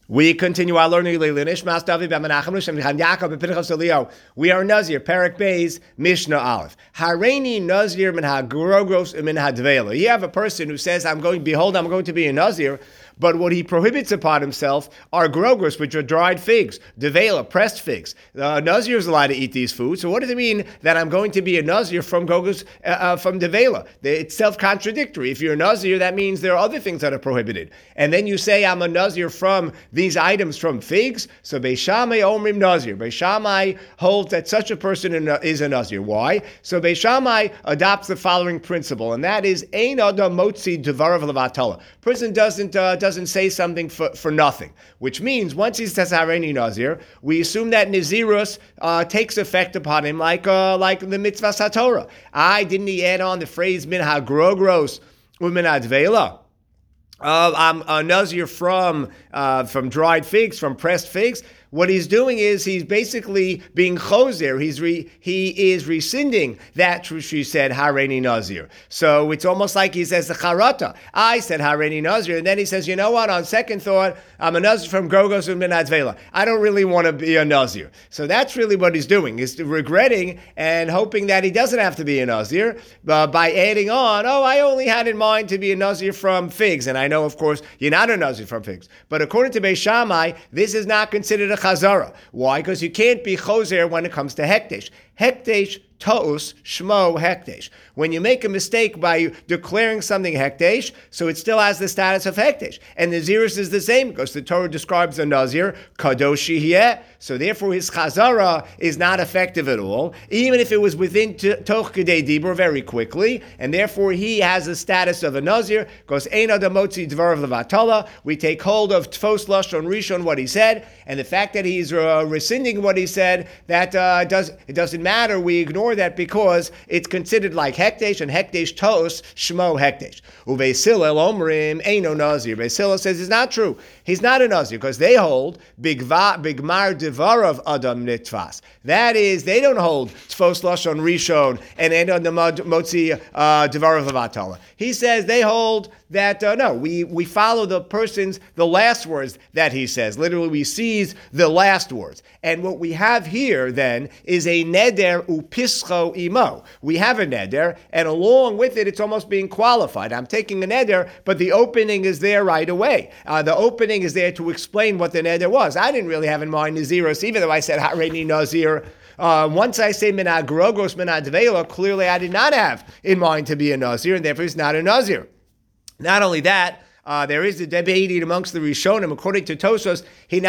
We continue our learning. We are Nazir, Perek Beis, Mishnah Aleph. Hareini Nazir min hagrogros min hadvela. You have a person who says, I'm going to be a Nazir, but what he prohibits upon himself are grogros, which are dried figs, devela, pressed figs. Nazir is allowed to eat these foods. So what does it mean that I'm going to be a Nazir from grogros, from devela? It's self-contradictory. If you're a Nazir, that means there are other things that are prohibited. And then you say, I'm a Nazir from these items from figs. So Beis Shammai omrim Nazir. Beis Shammai holds that such a person is a Nazir. Why? So Beis Shammai adopts the following principle, and that is, Ein adam motzi devarav levatala. Person doesn't say something for nothing, which means once he says Hareini Nazir, we assume that Nazirus takes effect upon him like the mitzvah satorah. Didn't he add on the phrase min hagrogros umin advela? I'm a Nazir from dried figs, from pressed figs. What he's doing is he's basically being choser. He is rescinding that she said Hareini Nazir. So it's almost like he says the charata. I said Hareini Nazir, and then he says, you know what? On second thought, I'm a Nazir from Grogos and Minadvela. I don't really want to be a Nazir. So that's really what he's doing. He's regretting and hoping that he doesn't have to be a Nazir by adding on. I only had in mind to be a Nazir from figs, and I know, of course, you're not a Nazir from figs. But according to Beis Shammai, this is not considered a chazara. Why? Because you can't be choser when it comes to hekdesh. Hekdesh To'us Shmo Hekdesh. When you make a mistake by declaring something Hekdesh, so it still has the status of Hekdesh. And Nazirus is the same because the Torah describes a Nazir, Kadosh Yeh. So therefore his Chazara is not effective at all, even if it was within Toch Kedei Dibur very quickly, and therefore he has the status of a Nazir because Ein Adam Motzi Dvarav Levatala. We take hold of Tfos Lashon Rishon, what he said, and the fact that he's rescinding what he said, that it doesn't matter. We ignore that because it's considered like Hekdesh, and Hekdesh Tos Shmo Hekdesh. Beis Hillel Omrim Eino Nazir. Beis Hillel says it's not true. He's not a Nazir because they hold Bigmar Devarav Adam Nitvas. That is, they don't hold Tfos Lashon Rishon and Eno Motzi Devarav Levatala. He says they hold that no, we follow the last words that he says. Literally, we seize the last words. And what we have here then is a neder upischo imo. We have a neder, and along with it, it's almost being qualified. I'm taking a neder, but the opening is there right away. The opening is there to explain what the neder was. I didn't really have in mind Nazirus, even though I said Hareini Nazir. Once I say minad grogos, minad dveila, clearly I did not have in mind to be a Nazir, and therefore he's not a Nazir. Not only that, there is a debate amongst the Rishonim. According to Tosos, this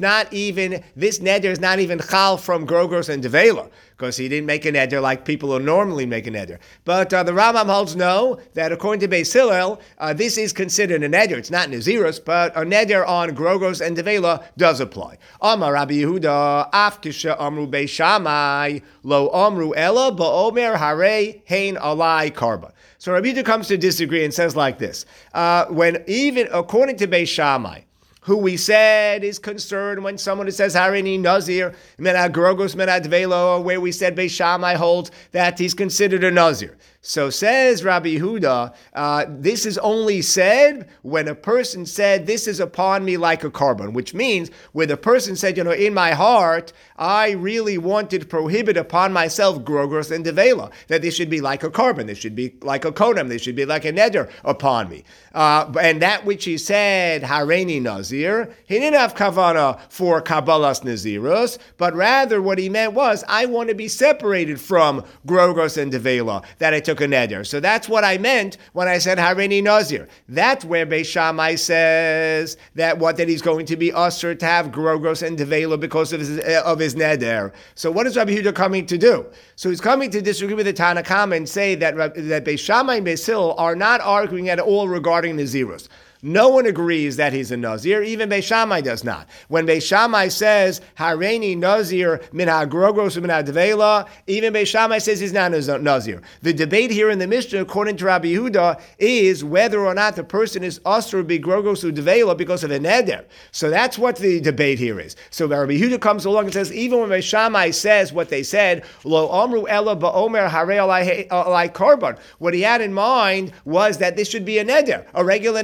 neder is not even chal from grogos and devela, because he didn't make a neder like people who normally make a neder. But the Rambam holds no, that according to Beis Hillel, this is considered a neder. It's not Nazirus, but a neder on grogos and devela does apply. Amar Rabbi Yehuda, af kisha amru Beis Shammai, lo amru ela ba'omer harei hein alai karba. So Rabbi Yehuda comes to disagree and says like this, when even according to Beis Shammai, who we said is concerned when someone who says Hareini Nazir, Menad Grogos, Menad Velo, where we said Beis Shammai holds that he's considered a Nazir. So says Rabbi Yehuda, this is only said when a person said, this is upon me like a carbon, which means where the person said, in my heart, I really wanted to prohibit upon myself grogos and devela, that this should be like a carbon, this should be like a kodem, this should be like a neder upon me. And that which he said, Hareini Nazir, he didn't have kavana for Kabbalas Nazirus, but rather what he meant was, I want to be separated from grogos and devela, that I took a neder. So that's what I meant when I said Hareini Nazir. That's where Beis Shammai says that he's going to be usher to have grogos and devela because of his neder. So what is Rabbi Yehuda coming to do? So he's coming to disagree with the Tanna Kama and say that Beis Shammai and Beis Hillel are not arguing at all regarding Nazirus. No one agrees that he's a Nazir. Even Beis Shammai does not. When Beis Shammai says, Hareini Nazir min ha-grogos min ha-devela, even Beis Shammai says he's not a Nazir. The debate here in the Mishnah, according to Rabbi Yehuda, is whether or not the person is asur bi-grogos u-devela because of a neder. So that's what the debate here is. So Rabbi Yehuda comes along and says, even when Beis Shammai says what they said, lo amru ela ba'omer harei alai karban, what he had in mind was that this should be a neder, a regular neder, even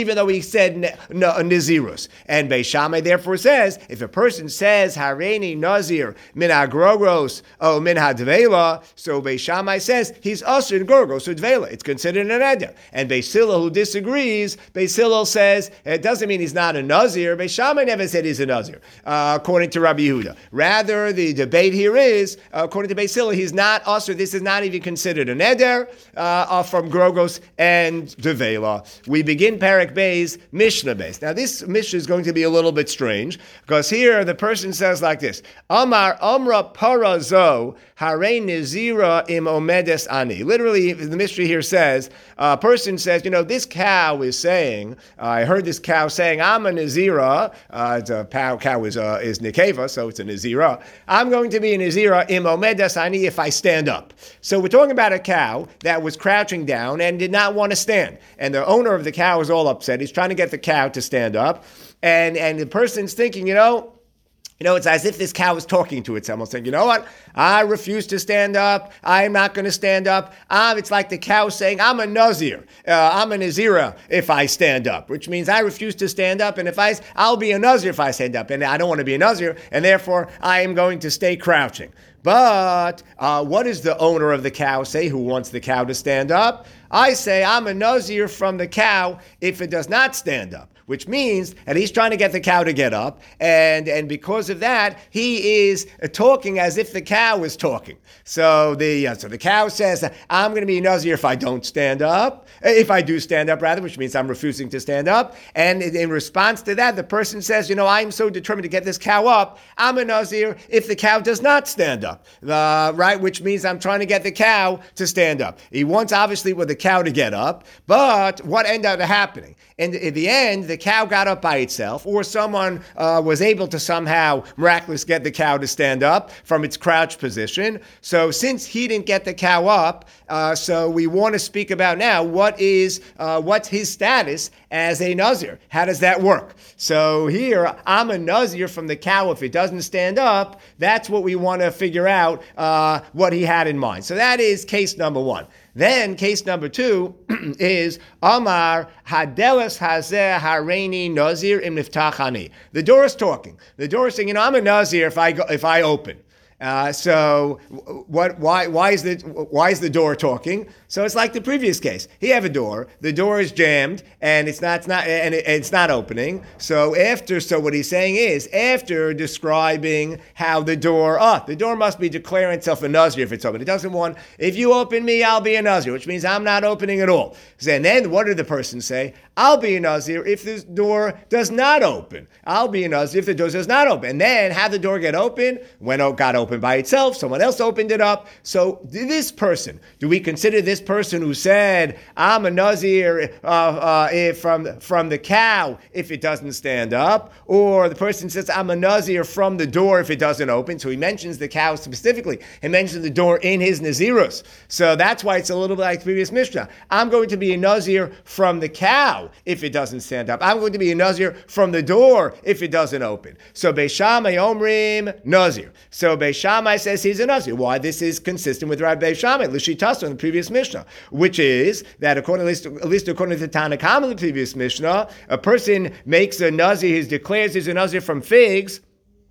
even though he said Nazirus. And Beis Shammai therefore says, if a person says Hareini Nazir min ha-grogros o min ha-dveila, so Beis Shammai says he's usher in grogros or dveila. It's considered an eder. And Beis Hillel, who disagrees, Beis Hillel says it doesn't mean he's not a Nazir. Beis Shammai never said he's a Nazir, according to Rabbi Yehuda. Rather, the debate here is, according to Beis Hillel, he's not usher. This is not even considered an eder from grogros and dveila. We begin Perek Beis, Mishnah Beis. Now, this Mishnah is going to be a little bit strange, because here the person says like this, Amar Amra Parazo Hare Nizira im Omedes Ani. Literally, the Mishnah here says, a person says, this cow is saying, I heard this cow saying, I'm a Nizira. Cow is Nikeva, so it's a Nizira. I'm going to be a Nizira im Omedes Ani if I stand up. So we're talking about a cow that was crouching down and did not want to stand. And the owner of the cow is all upset. He's trying to get the cow to stand up. And the person's thinking, it's as if this cow is talking to itself. Almost saying, you know what? I refuse to stand up. I'm not going to stand up. It's like the cow saying, I'm a Nazir. I'm a Nazira if I stand up, which means I refuse to stand up. And I'll be a Nazir if I stand up. And I don't want to be a Nazir. And therefore, I am going to stay crouching. But what does the owner of the cow say who wants the cow to stand up? I say, I'm a Nazir from the cow if it does not stand up. Which means that he's trying to get the cow to get up, and because of that, he is talking as if the cow is talking. So the cow says, I'm going to be a Nazir if I don't stand up, if I do stand up rather, which means I'm refusing to stand up. And in response to that, the person says, I'm so determined to get this cow up, I'm a Nazir if the cow does not stand up, right? Which means I'm trying to get the cow to stand up. He wants obviously with the cow to get up, but what ended up happening? And in the end, the cow got up by itself, or someone was able to somehow miraculously get the cow to stand up from its crouched position. So since he didn't get the cow up, so we want to speak about now what's his status as a Nazir. How does that work? So here, I'm a Nazir from the cow if it doesn't stand up. That's what we want to figure out what he had in mind. So that is case number one. Then case number two is Amar Hadelas Hazeh Hareini Nazir Im Niftachani. The door is talking. The door is saying, I'm a Nazir if I open. So why is the door talking? So it's like the previous case. He have a door. The door is jammed and it's not opening. So what he's saying is after describing how the door must be declaring itself a Nazir if it's open. It doesn't want, if you open me, I'll be a Nazir, which means I'm not opening at all. And then what did the person say? I'll be a Nazir if the door does not open. I'll be a Nazir if the door does not open. And then how the door get open? When it got open by itself, someone else opened it up. So this person, do we consider this person who said, I'm a Nazir from the cow if it doesn't stand up? Or the person says, I'm a Nazir from the door if it doesn't open. So he mentions the cow specifically. He mentions the door in his Nazirus. So that's why it's a little bit like the previous Mishnah. I'm going to be a Nazir from the cow if it doesn't stand up. I'm going to be a Nazir from the door if it doesn't open. So Beis Shammai Omrim Nazir. So Beis Shammai says he's a Nazir. Why? This is consistent with Rabbi Beis Shammai, L'shitaso in the previous Mishnah, which is that at least according to Tanna Kama in the previous Mishnah, a person makes a Nazir, he declares he's a Nazir from figs.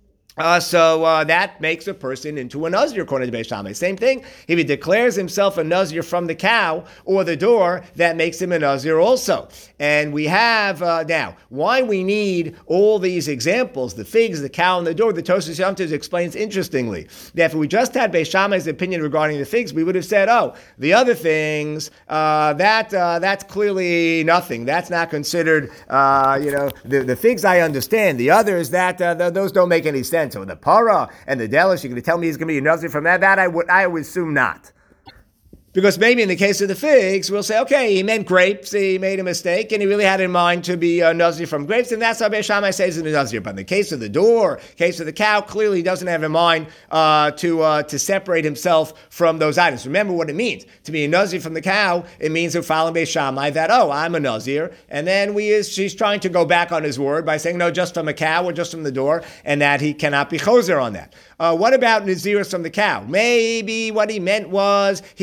So that makes a person into a Nazir according to Beis Shammai. Same thing, if he declares himself a Nazir from the cow or the door, that makes him a Nazir also. And we have now, why we need all these examples, the figs, the cow, and the door, the Tosfos Yom Tov explains interestingly that if we just had Beis Shammai's opinion regarding the figs, we would have said, the other things, that's clearly nothing. That's not considered, the figs I understand. The others, those don't make any sense. So the para and the delish, you're going to tell me he's going to be a Nazir from that? That I would assume not. Because maybe in the case of the figs, we'll say, okay, he meant grapes, he made a mistake, and he really had in mind to be a Nazir from grapes, and that's how Beis Shammai says he's a Nazir. But in the case of the door, case of the cow, clearly he doesn't have in mind to separate himself from those items. Remember what it means. To be a Nazir from the cow, it means to follow Beis Shammai that, I'm a Nazir, and then she's trying to go back on his word by saying, no, just from a cow or just from the door, and that he cannot be choser on that. What about Nazirus from the cow? Maybe what he meant was he really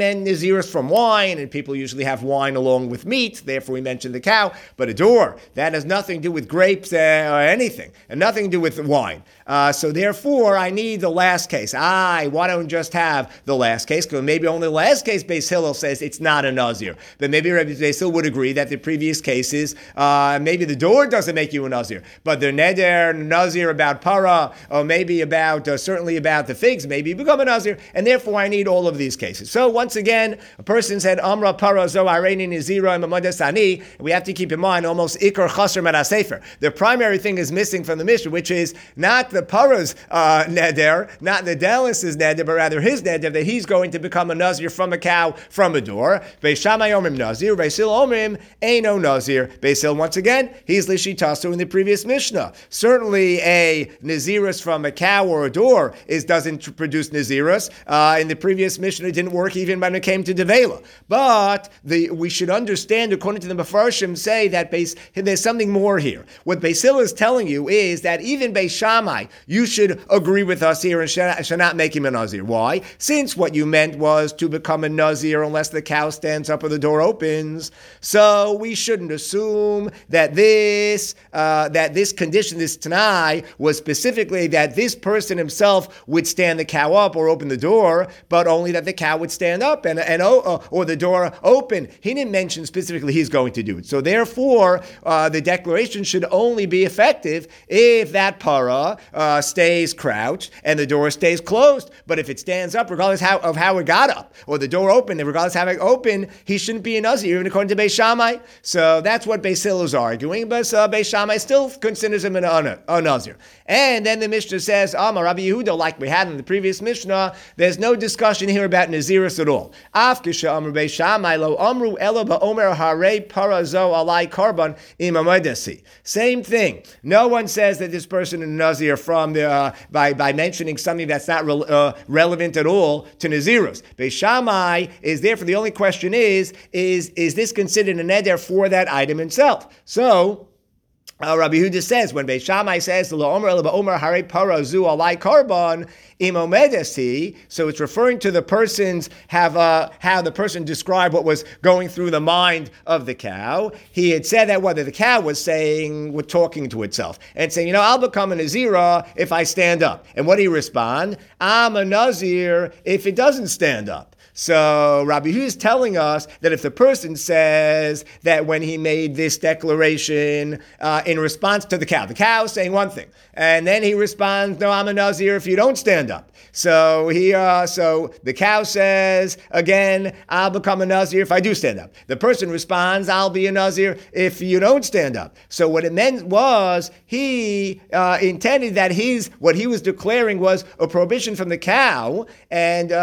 meant Nazirus from wine, and people usually have wine along with meat, therefore we mentioned the cow, but a door, that has nothing to do with grapes or anything, and nothing to do with wine. So therefore, I need the last case. Why don't just have the last case? Because maybe only the last case, Beis Hillel says it's not a Nazir. But maybe Rabbi Beis Hillel would agree that the previous cases, maybe the door doesn't make you a Nazir, but the neder, Nazir about para, or maybe about, certainly about the figs, maybe you become a Nazir, and therefore I need all of these cases. So once again, a person said, Amra para zo areini nizira imamadasani. We have to keep in mind almost ikar chaser merasefer. The primary thing is missing from the Mishnah, which is not the para's neder, not the Dallas's neder, but rather his neder, that he's going to become a Nazir from a cow, from a door. Beis Shammai omrim Nazir, Beis Hillel omrim eino Nazir. Beis Hillel, once again, he's lishitasu in the previous Mishnah. Certainly a Nazirus from a cow or a door doesn't produce Nazirus. In the previous Mishnah, it didn't work even when it came to Devela. But we should understand, according to the Mefarshim, say that there's something more here. What Beis Hillel is telling you is that even Beis Shammai, you should agree with us here and should not make him a Nazir. Why? Since what you meant was to become a Nazir unless the cow stands up or the door opens. So we shouldn't assume that this condition, this Tanai, was specifically that this person himself would stand the cow up or open the door, but only that the cow would stand up or the door open. He didn't mention specifically he's going to do it. So therefore, the declaration should only be effective if that para stays crouched and the door stays closed. But if it stands up, regardless of how it got up, or the door opened, and regardless of how it opened, he shouldn't be a Nazir, even according to Beis Shammai. So that's what Beis Hillel is arguing, but Beis Shammai still considers him a Nazir. And then the Mishnah says, Rabbi Yehuda, like we had in the previous Mishnah, there's no discussion here about Nazirus at all. Afkisha Amr Beis Shammai lo Amru elo ba'omer harei parazo alai karban imamadasi. Same thing. No one says that this person is a Nazir from by mentioning something that's not relevant at all to Nazirus. Beis Shammai is therefore the only question is this considered a neder for that item itself? So Rabbi Yehuda says, when Beis Shammai says, Lo Omer Elo Ba'omer Harei Para Zu Alai Karban Imomedesi, so it's referring to the person's, how the person described what was going through the mind of the cow. He had said that whether the cow was talking to itself, and saying, I'll become a Nazira if I stand up. And what did he respond? I'm a Nazir if it doesn't stand up. So Rabbi Yehuda is telling us that if the person says that when he made this declaration in response to the cow is saying one thing, and then he responds, no, I'm a Nazir if you don't stand up. So so the cow says, again, I'll become a Nazir if I do stand up. The person responds, I'll be a Nazir if you don't stand up. So what it meant was he intended that what he was declaring was a prohibition from the cow and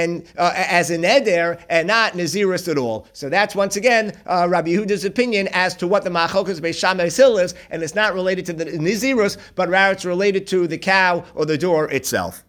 as a neder and not Nazirus at all. So that's once again Rabbi Yehuda's opinion as to what the Machlokas Beis Shammai is, and it's not related to the Nazirus, but rather it's related to the cow or the door itself.